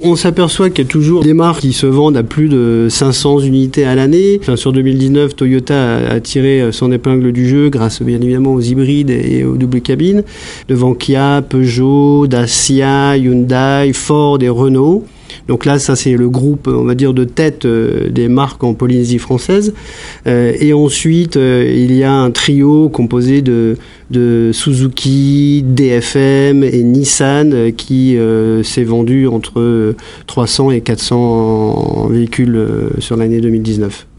On s'aperçoit qu'il y a toujours des marques qui se vendent à plus de 500 unités à l'année. Sur 2019, Toyota a tiré son épingle du jeu grâce bien évidemment aux hybrides et aux doubles cabines. Devant Kia, Peugeot, Dacia, Hyundai, Ford et Renault. Donc là, ça c'est le groupe, on va dire, de tête des marques en Polynésie française. Et ensuite, il y a un trio composé de Suzuki, DFM et Nissan qui s'est vendu entre 300 et 400 véhicules sur l'année 2019.